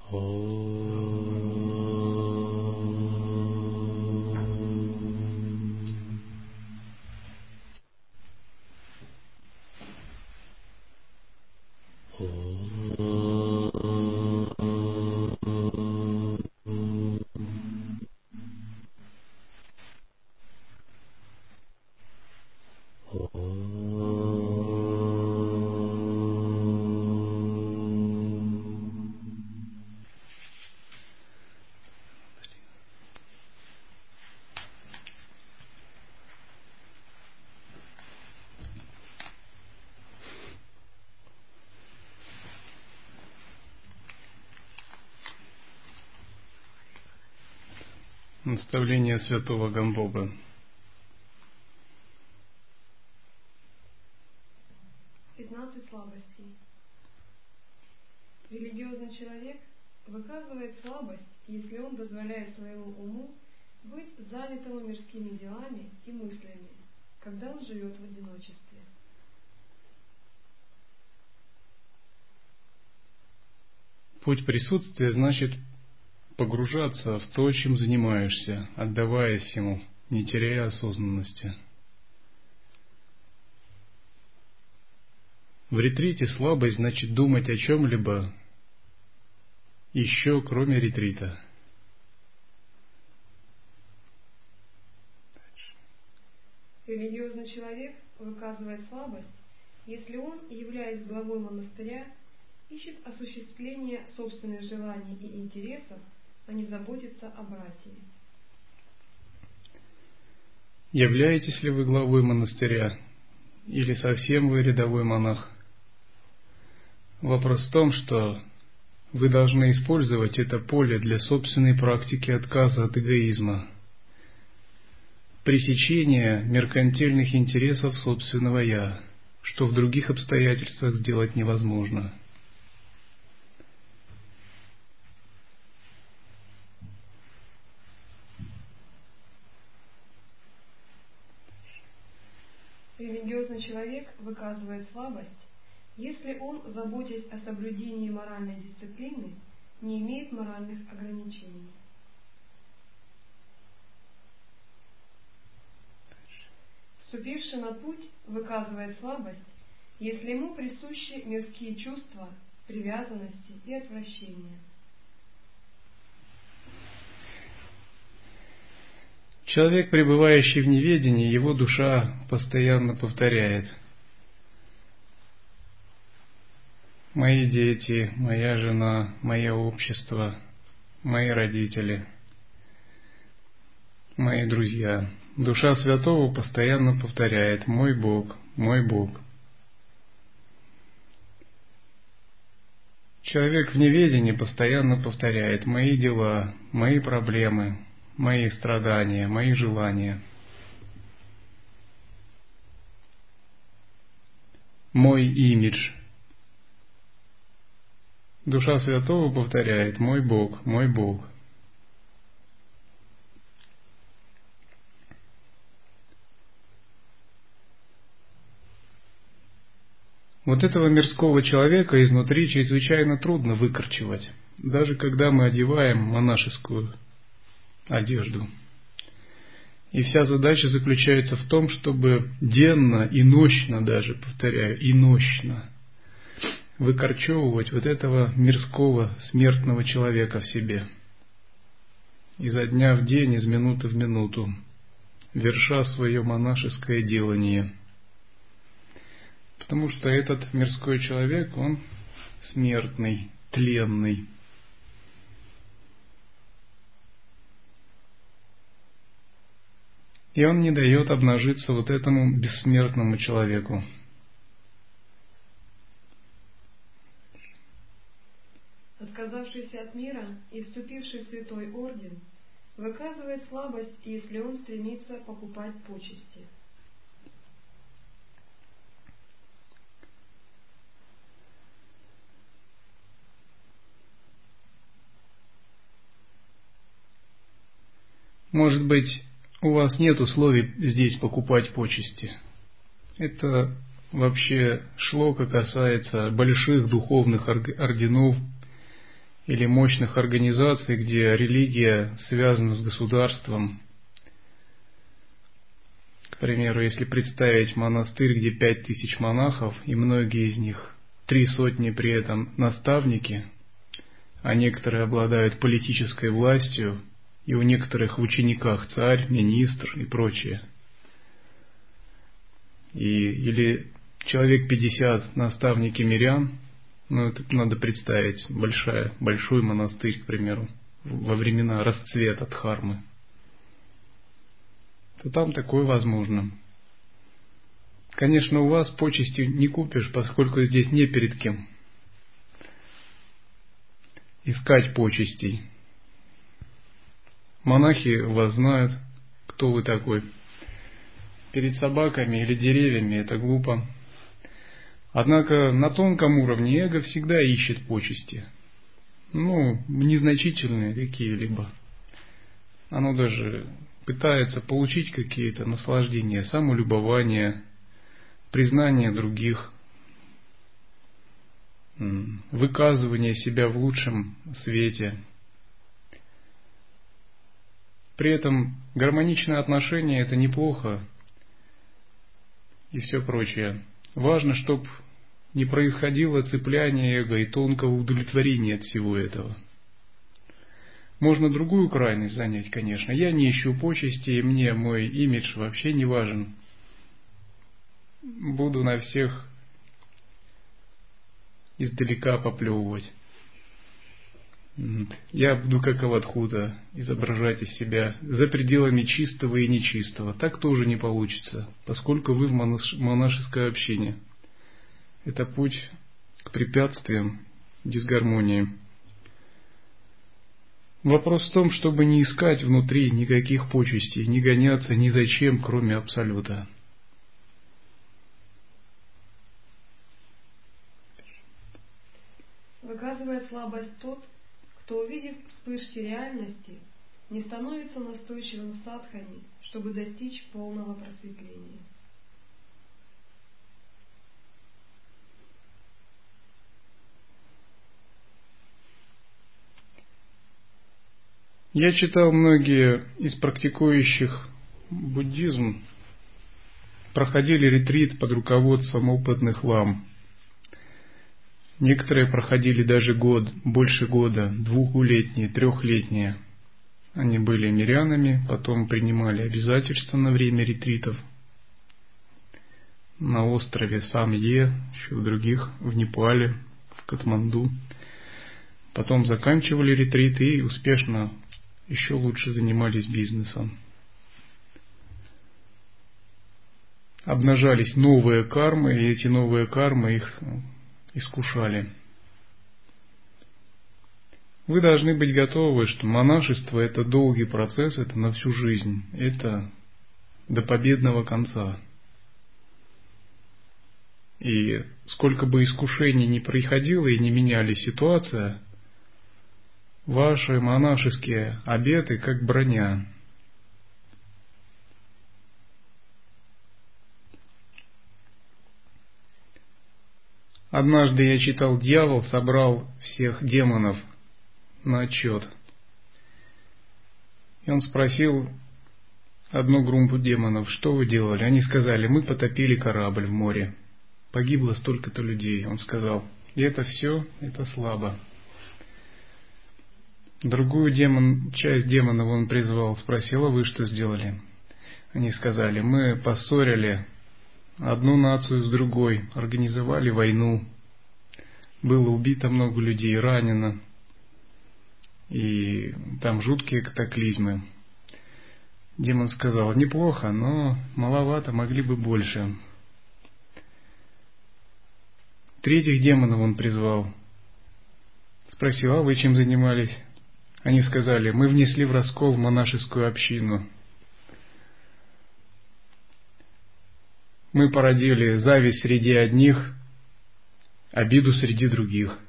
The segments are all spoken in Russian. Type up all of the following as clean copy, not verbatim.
Наставление святого Гамбоба. Слабостей. Религиозный человек выказывает слабость, если он дозволяет своему уму быть занятому мирскими делами и мыслями, когда он живет в одиночестве. Путь присутствия значит погружаться в то, чем занимаешься, отдаваясь ему, не теряя осознанности. В ретрите слабость значит думать о чем-либо еще, кроме ретрита. Религиозный человек выказывает слабость, если он, являясь главой монастыря, ищет осуществления собственных желаний и интересов, а не заботится о братьях. Являетесь ли вы главой монастыря, или совсем вы рядовой монах? Вопрос в том, что вы должны использовать это поле для собственной практики отказа от эгоизма, пресечения меркантильных интересов собственного «я», что в других обстоятельствах сделать невозможно. Религиозный человек выказывает слабость, если он, заботясь о соблюдении моральной дисциплины, не имеет моральных ограничений. Вступивший на путь выказывает слабость, если ему присущи мирские чувства, привязанности и отвращения. Человек, пребывающий в неведении, его душа постоянно повторяет: мои дети, моя жена, мое общество, мои родители, мои друзья. Душа святого постоянно повторяет: мой Бог, мой Бог. Человек в неведении постоянно повторяет: мои дела, мои проблемы, мои страдания, мои желания. Мой имидж. Душа святого повторяет: мой Бог, мой Бог. Вот этого мирского человека изнутри чрезвычайно трудно выкорчевать, даже когда мы одеваем монашескую одежду. И вся задача заключается в том, чтобы денно и нощно даже, повторяю, и нощно выкорчевывать вот этого мирского смертного человека в себе. Изо дня в день, из минуты в минуту, верша свое монашеское делание. Потому что этот мирской человек, он смертный, тленный. И он не дает обнажиться вот этому бессмертному человеку. Отказавшийся от мира и вступивший в святой орден выказывает слабость, если он стремится покупать почести. Может быть, у вас нет условий здесь покупать почести. Это вообще шлока касается больших духовных орденов или мощных организаций, где религия связана с государством. К примеру, если представить монастырь, где 5000 монахов, и многие из них, 300 при этом наставники, а некоторые обладают политической властью, и у некоторых в учениках царь, министр и прочее. Или человек 50 наставники мирян, это надо представить, большой монастырь, к примеру, во времена расцвета Дхармы, то там такое возможно. Конечно, у вас почести не купишь, поскольку здесь не перед кем искать почестей. Монахи вас знают, кто вы такой. Перед собаками или деревьями это глупо. Однако на тонком уровне эго всегда ищет почести. Незначительные какие-либо. Оно даже пытается получить какие-то наслаждения, самолюбование, признание других, выказывание себя в лучшем свете. При этом гармоничные отношения – это неплохо и все прочее. Важно, чтобы не происходило цепляние эго и тонкого удовлетворения от всего этого. Можно другую крайность занять, конечно. Я не ищу почести, и мне мой имидж вообще не важен. Буду на всех издалека поплевывать. Я буду как Авадхута изображать из себя за пределами чистого и нечистого. Так тоже не получится, поскольку вы в монашеское общение. Это путь к препятствиям, дисгармонии. Вопрос в том, чтобы не искать внутри никаких почестей, не гоняться ни за чем, кроме Абсолюта. Выказывает слабость тот, кто, увидев вспышки реальности, не становится настойчивым в садхане, чтобы достичь полного просветления. Я читал, многие из практикующих буддизм проходили ретрит под руководством опытных лам. Некоторые проходили даже больше года, 2-летние, 3-летние. Они были мирянами, потом принимали обязательства на время ретритов на острове Самье, еще в других, в Непале, в Катманду. Потом заканчивали ретриты и успешно еще лучше занимались бизнесом. Обнажались новые кармы, и эти новые кармы их искушали. Вы должны быть готовы, что монашество – это долгий процесс, это на всю жизнь, это до победного конца. И сколько бы искушений ни приходило и не менялись ситуация, ваши монашеские обеты как броня. Однажды я читал, дьявол собрал всех демонов на отчет. И он спросил одну группу демонов: что вы делали? Они сказали: мы потопили корабль в море. Погибло столько-то людей. Он сказал: и это все, это слабо. Другую часть демонов он призвал, спросил: а вы что сделали? Они сказали: мы поссорили одну нацию с другой, организовали войну, было убито много людей, ранено, и там жуткие катаклизмы. Демон сказал: неплохо, но маловато, могли бы больше. Третьих демонов он призвал, спросил: а вы чем занимались? Они сказали: мы внесли в раскол в монашескую общину. Мы породили зависть среди одних, обиду среди других.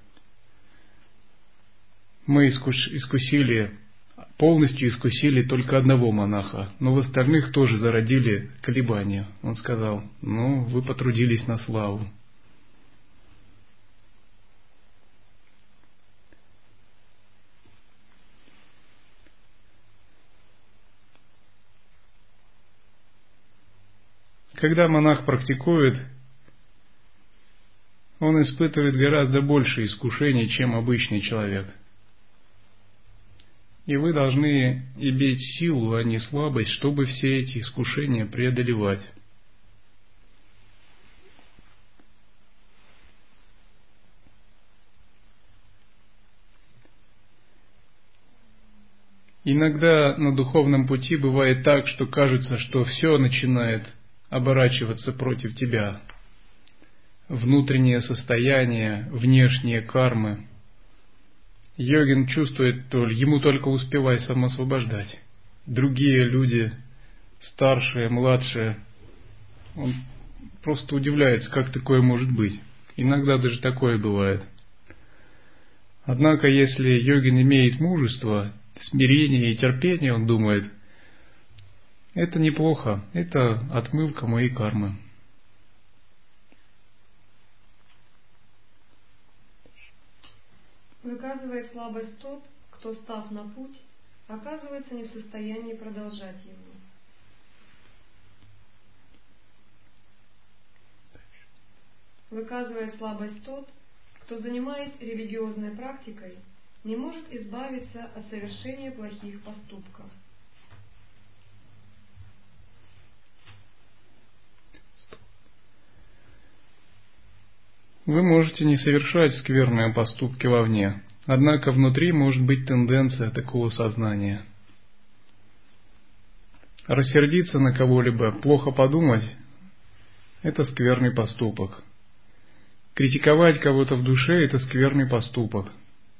Мы полностью искусили только одного монаха, но в остальных тоже зародили колебания. Он сказал: вы потрудились на славу. Когда монах практикует, он испытывает гораздо больше искушений, чем обычный человек. И вы должны иметь силу, а не слабость, чтобы все эти искушения преодолевать. Иногда на духовном пути бывает так, что кажется, что все начинает оборачиваться против тебя. Внутреннее состояние, внешние кармы. Йогин чувствует, что ему только успевай самоосвобождать. Другие люди, старшие, младшие, он просто удивляется, как такое может быть. Иногда даже такое бывает. Однако, если йогин имеет мужество, смирение и терпение, он думает, это неплохо, это отмывка моей кармы. Выказывает слабость тот, кто, став на путь, оказывается не в состоянии продолжать его. Выказывает слабость тот, кто, занимаясь религиозной практикой, не может избавиться от совершения плохих поступков. Вы можете не совершать скверные поступки вовне, однако внутри может быть тенденция такого сознания. Рассердиться на кого-либо, плохо подумать – это скверный поступок. Критиковать кого-то в душе – это скверный поступок.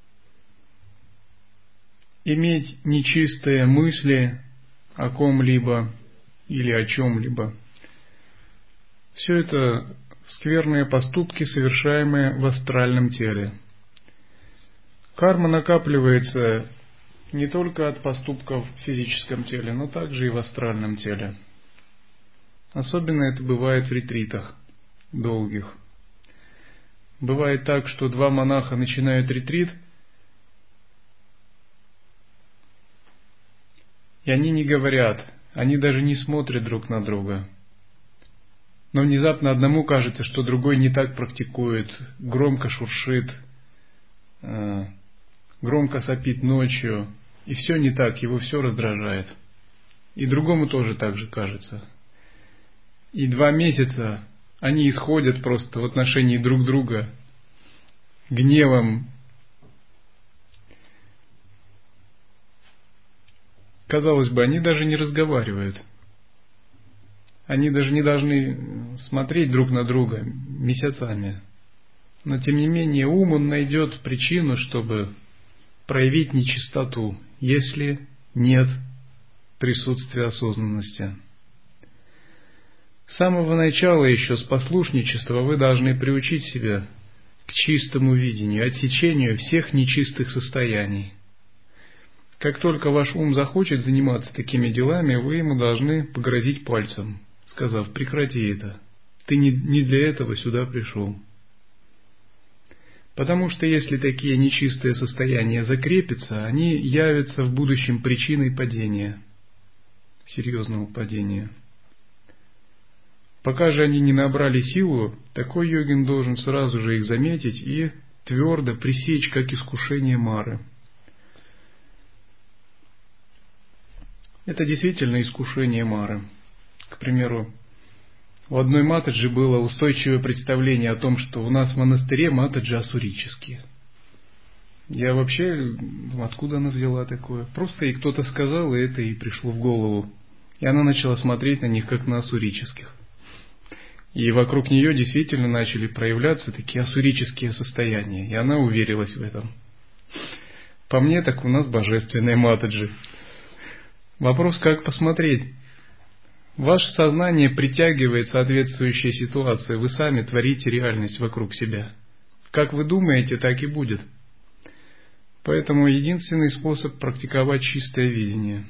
Иметь нечистые мысли о ком-либо или о чем-либо – все это скверные поступки, совершаемые в астральном теле. Карма накапливается не только от поступков в физическом теле, но также и в астральном теле. Особенно это бывает в ретритах долгих. Бывает так, что два монаха начинают ретрит, и они не говорят, они даже не смотрят друг на друга. Но внезапно одному кажется, что другой не так практикует, громко шуршит, громко сопит ночью, и все не так, его все раздражает. И другому тоже так же кажется. И 2 месяца они исходят просто в отношении друг друга гневом. Казалось бы, они даже не разговаривают. Они даже не должны смотреть друг на друга месяцами. Но тем не менее ум он найдет причину, чтобы проявить нечистоту, если нет присутствия осознанности. С самого начала еще с послушничества вы должны приучить себя к чистому видению, отсечению всех нечистых состояний. Как только ваш ум захочет заниматься такими делами, вы ему должны погрозить пальцем, сказав: прекрати это, ты не для этого сюда пришел. Потому что если такие нечистые состояния закрепятся, они явятся в будущем причиной падения, серьезного падения. Пока же они не набрали силу, такой йогин должен сразу же их заметить и твердо пресечь как искушение Мары. Это действительно искушение Мары. К примеру, у одной матаджи было устойчивое представление о том, что у нас в монастыре матаджи ассурические. Я вообще, откуда она взяла такое? Просто ей кто-то сказал, и это ей пришло в голову. И она начала смотреть на них, как на ассурических. И вокруг нее действительно начали проявляться такие ассурические состояния. И она уверилась в этом. По мне, так у нас божественные матаджи. Вопрос, как посмотреть? Ваше сознание притягивает соответствующие ситуации. Вы сами творите реальность вокруг себя. Как вы думаете, так и будет. Поэтому единственный способ практиковать чистое видение.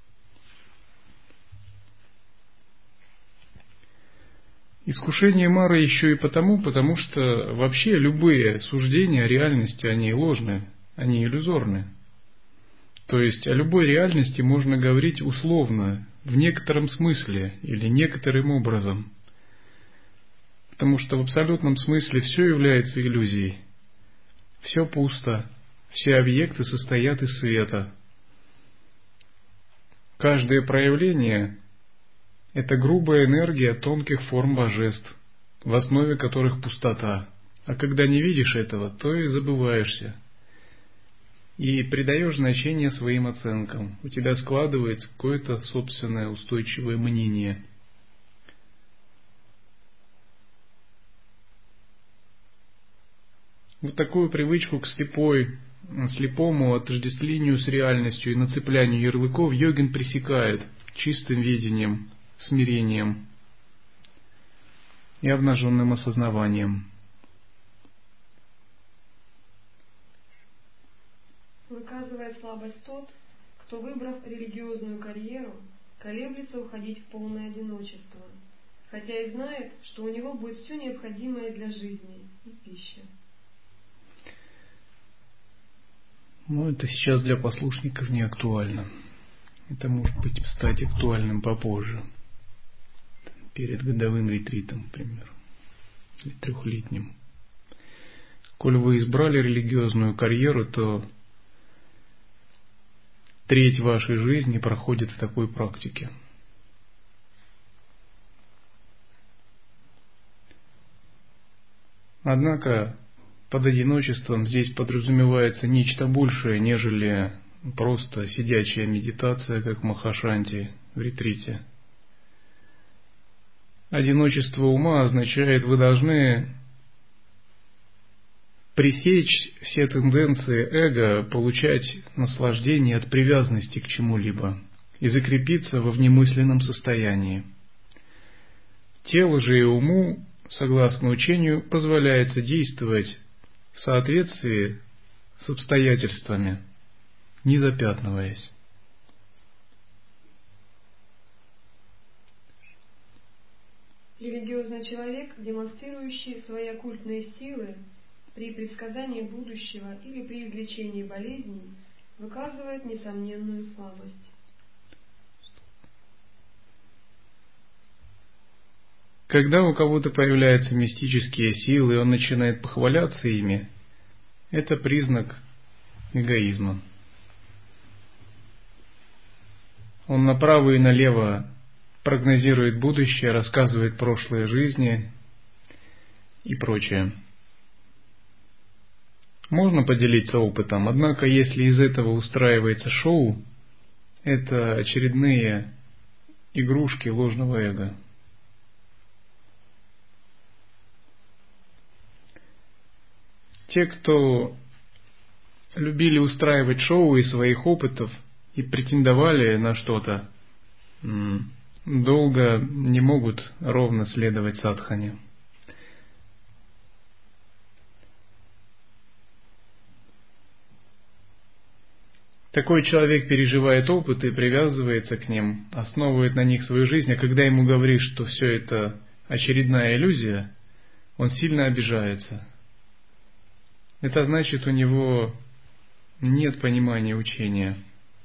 Искушение Мары еще и потому что вообще любые суждения о реальности, они ложны, они иллюзорны. То есть о любой реальности можно говорить условно, в некотором смысле или некоторым образом. Потому что в абсолютном смысле все является иллюзией. Все пусто, все объекты состоят из света. Каждое проявление – это грубая энергия тонких форм божеств, в основе которых пустота. А когда не видишь этого, то и забываешься. И придаешь значение своим оценкам. У тебя складывается какое-то собственное устойчивое мнение. Вот такую привычку к слепому отождествлению с реальностью и нацеплянию ярлыков йогин пресекает чистым видением, смирением и обнаженным осознаванием. Выказывает слабость тот, кто, выбрав религиозную карьеру, колеблется уходить в полное одиночество, хотя и знает, что у него будет все необходимое для жизни и пища. Но это сейчас для послушников не актуально. Это может быть стать актуальным попозже, перед годовым ретритом, например, или 3-летним. Коль вы избрали религиозную карьеру, то треть вашей жизни проходит в такой практике. Однако под одиночеством здесь подразумевается нечто большее, нежели просто сидячая медитация, как в Махашанти в ретрите. Одиночество ума означает, вы должны пресечь все тенденции эго получать наслаждение от привязанности к чему-либо и закрепиться во внемысленном состоянии. Телу же и уму, согласно учению, позволяется действовать в соответствии с обстоятельствами, не запятнываясь. Религиозный человек, демонстрирующий свои оккультные силы при предсказании будущего или при излечении болезней, выказывает несомненную слабость. Когда у кого-то появляются мистические силы, и он начинает похваляться ими, это признак эгоизма. Он направо и налево прогнозирует будущее, рассказывает прошлые жизни и прочее. Можно поделиться опытом, однако если из этого устраивается шоу, это очередные игрушки ложного эго. Те, кто любили устраивать шоу из своих опытов и претендовали на что-то, долго не могут ровно следовать садхане. Такой человек переживает опыт и привязывается к ним, основывает на них свою жизнь, а когда ему говоришь, что все это очередная иллюзия, он сильно обижается. Это значит, у него нет понимания учения.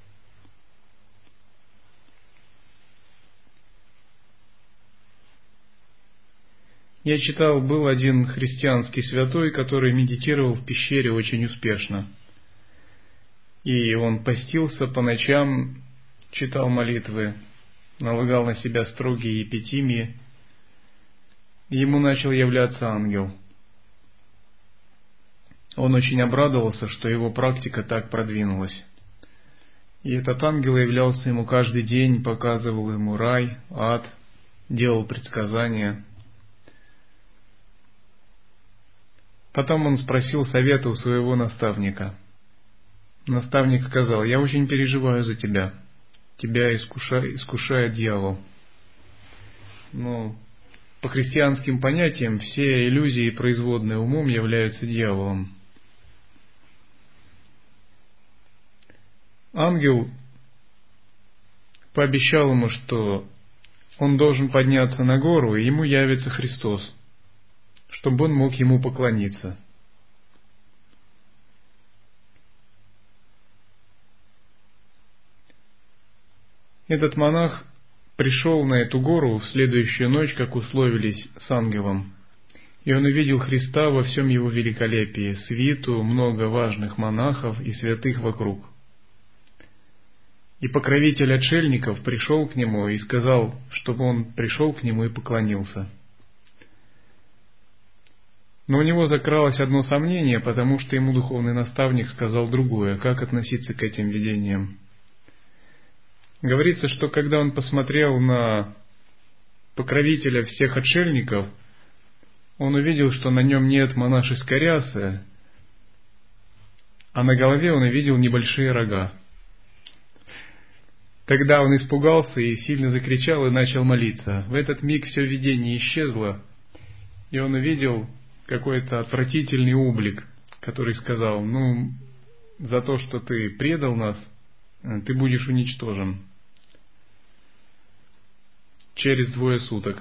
Я читал, был один христианский святой, который медитировал в пещере очень успешно. И он постился по ночам, читал молитвы, налагал на себя строгие епитимии. Ему начал являться ангел. Он очень обрадовался, что его практика так продвинулась. И этот ангел являлся ему каждый день, показывал ему рай, ад, делал предсказания. Потом он спросил совета у своего наставника. Наставник сказал: «Я очень переживаю за тебя. Тебя искушает дьявол». Но по христианским понятиям все иллюзии, производные умом, являются дьяволом. Ангел пообещал ему, что он должен подняться на гору, и ему явится Христос, чтобы он мог ему поклониться. Этот монах пришел на эту гору в следующую ночь, как условились с ангелом, И он увидел Христа во всем его великолепии, свиту, много важных монахов и святых вокруг. И покровитель отшельников пришел к нему и сказал, чтобы он пришел к нему и поклонился. Но у него закралось одно сомнение, потому что ему духовный наставник сказал другое, как относиться к этим видениям. Говорится, что когда он посмотрел на покровителя всех отшельников, он увидел, что на нем нет монашеской рясы, а на голове он увидел небольшие рога. Тогда он испугался и сильно закричал и начал молиться. В этот миг все видение исчезло, и он увидел какой-то отвратительный облик, который сказал: за то, что ты предал нас, ты будешь уничтожен через 2 суток.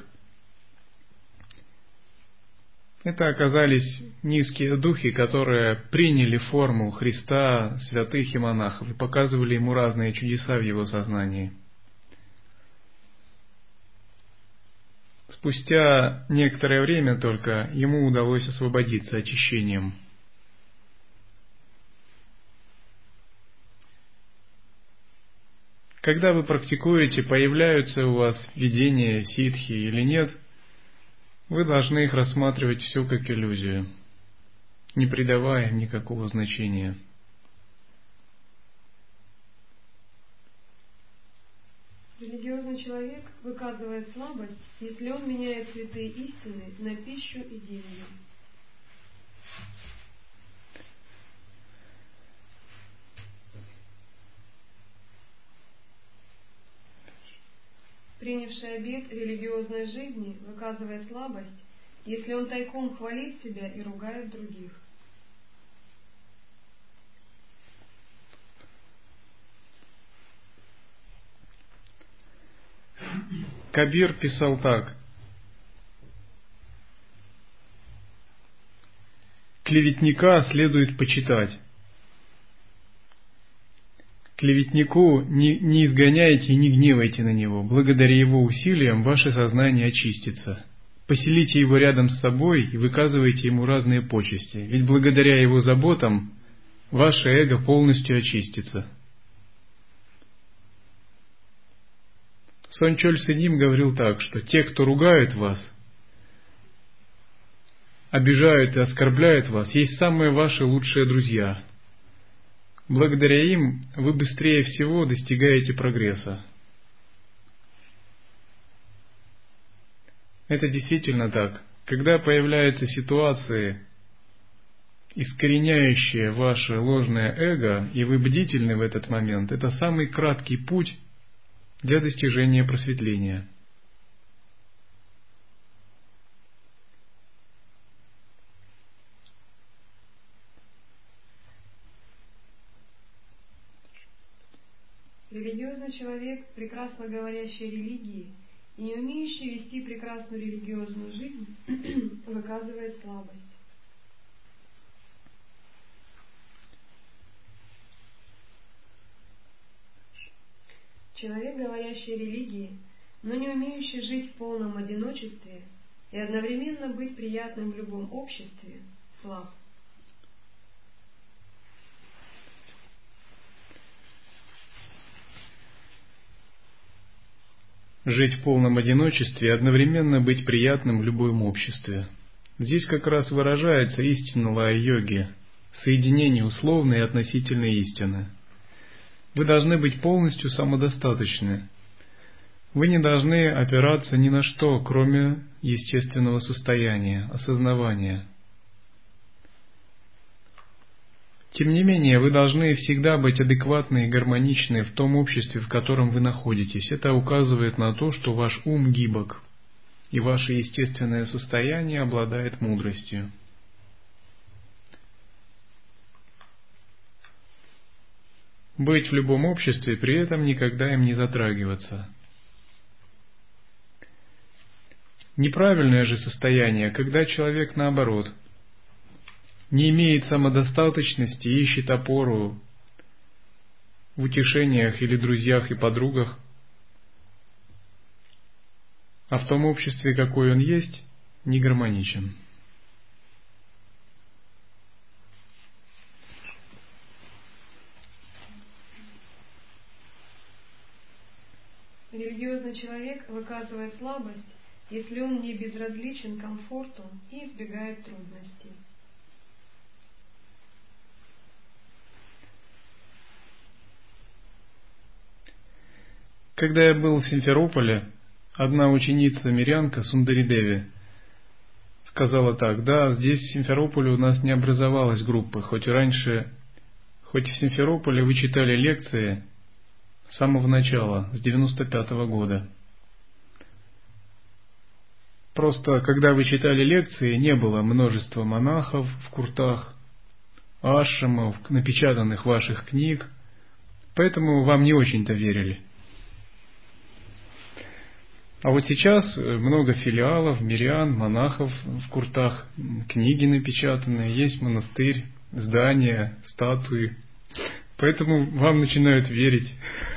Это оказались низкие духи, которые приняли форму Христа, святых и монахов и показывали ему разные чудеса в его сознании. Спустя некоторое время только ему удалось освободиться очищением. Когда вы практикуете, появляются у вас видения ситхи или нет, вы должны их рассматривать все как иллюзию, не придавая им никакого значения. Религиозный человек выказывает слабость, если он меняет святые истины на пищу и деньги. Принявший обет религиозной жизни выказывает слабость, если он тайком хвалит себя и ругает других. Кабир писал так: клеветника следует почитать. Клеветнику не изгоняйте и не гневайте на него. Благодаря его усилиям ваше сознание очистится. Поселите его рядом с собой и выказывайте ему разные почести, ведь благодаря его заботам ваше эго полностью очистится. Сончоль Сыним говорил так, что те, кто ругают вас, обижают и оскорбляют вас, есть самые ваши лучшие друзья. Благодаря им вы быстрее всего достигаете прогресса. Это действительно так. Когда появляются ситуации, искореняющие ваше ложное эго, и вы бдительны в этот момент, это самый краткий путь для достижения просветления. Религиозный человек, прекрасно говорящий о религии и не умеющий вести прекрасную религиозную жизнь, выказывает слабость. Человек, говорящий о религии, но не умеющий жить в полном одиночестве и одновременно быть приятным в любом обществе, слаб. Жить в полном одиночестве и одновременно быть приятным в любом обществе. Здесь как раз выражается истина лая-йоги, соединение условной и относительной истины. Вы должны быть полностью самодостаточны. Вы не должны опираться ни на что, кроме естественного состояния, осознавания. Тем не менее, вы должны всегда быть адекватны и гармоничны в том обществе, в котором вы находитесь. Это указывает на то, что ваш ум гибок, и ваше естественное состояние обладает мудростью. Быть в любом обществе, при этом никогда им не затрагиваться. Неправильное же состояние, когда человек наоборот не имеет самодостаточности и ищет опору в утешениях или друзьях и подругах, а в том обществе, какой он есть, не гармоничен. Религиозный человек выказывает слабость, если он не безразличен комфорту и избегает трудностей. Когда я был в Симферополе, одна ученица-мирянка Сундаридеви сказала так: да, здесь в Симферополе у нас не образовалась группы, хоть в Симферополе вы читали лекции с самого начала, с 95-го года. Просто, когда вы читали лекции, не было множества монахов в куртах, ашрамов, напечатанных ваших книг, поэтому вам не очень-то верили. А вот сейчас много филиалов, мирян, монахов в куртах, книги напечатанные, есть монастырь, здания, статуи. Поэтому вам начинают верить.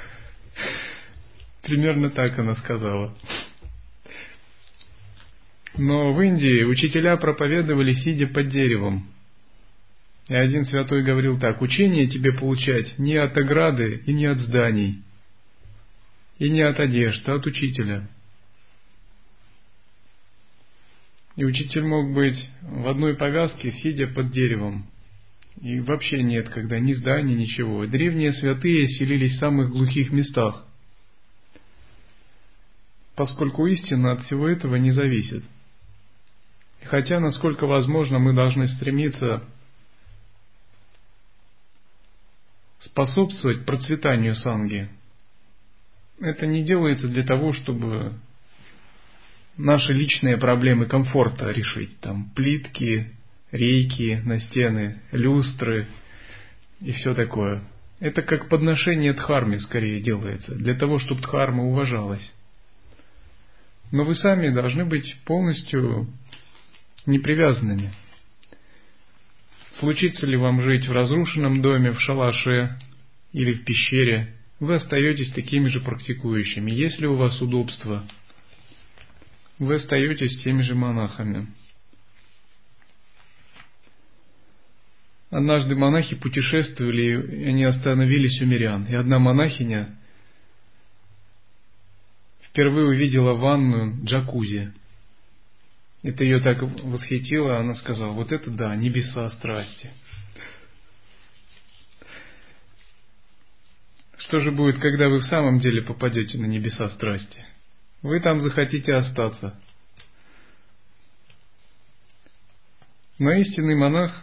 Примерно так она сказала. Но в Индии учителя проповедовали, сидя под деревом. И один святой говорил так: учение тебе получать не от ограды и не от зданий, и не от одежд, а от учителя. И учитель мог быть в одной повязке, сидя под деревом. И вообще нет, когда ни зданий, ничего. Древние святые селились в самых глухих местах, поскольку истина от всего этого не зависит. И хотя, насколько возможно, мы должны стремиться способствовать процветанию санги, это не делается для того, чтобы наши личные проблемы комфорта решить. Там плитки, рейки на стены, люстры и все такое. Это как подношение дхарме скорее делается, для того, чтобы дхарма уважалась. Но вы сами должны быть полностью непривязанными. Случится ли вам жить в разрушенном доме, в шалаше или в пещере, вы остаетесь такими же практикующими. Если у вас удобство, вы остаетесь теми же монахами. Однажды монахи путешествовали, и они остановились у мирян. И одна монахиня впервые увидела ванную джакузи. Это ее так восхитило, она сказала: вот это да, небеса страсти. Что же будет, когда вы в самом деле попадете на небеса страсти? Вы там захотите остаться. Но истинный монах,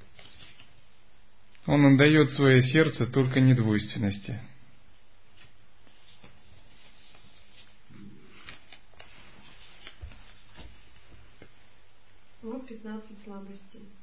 он отдает свое сердце только недвойственности. Вот 15 слабостей.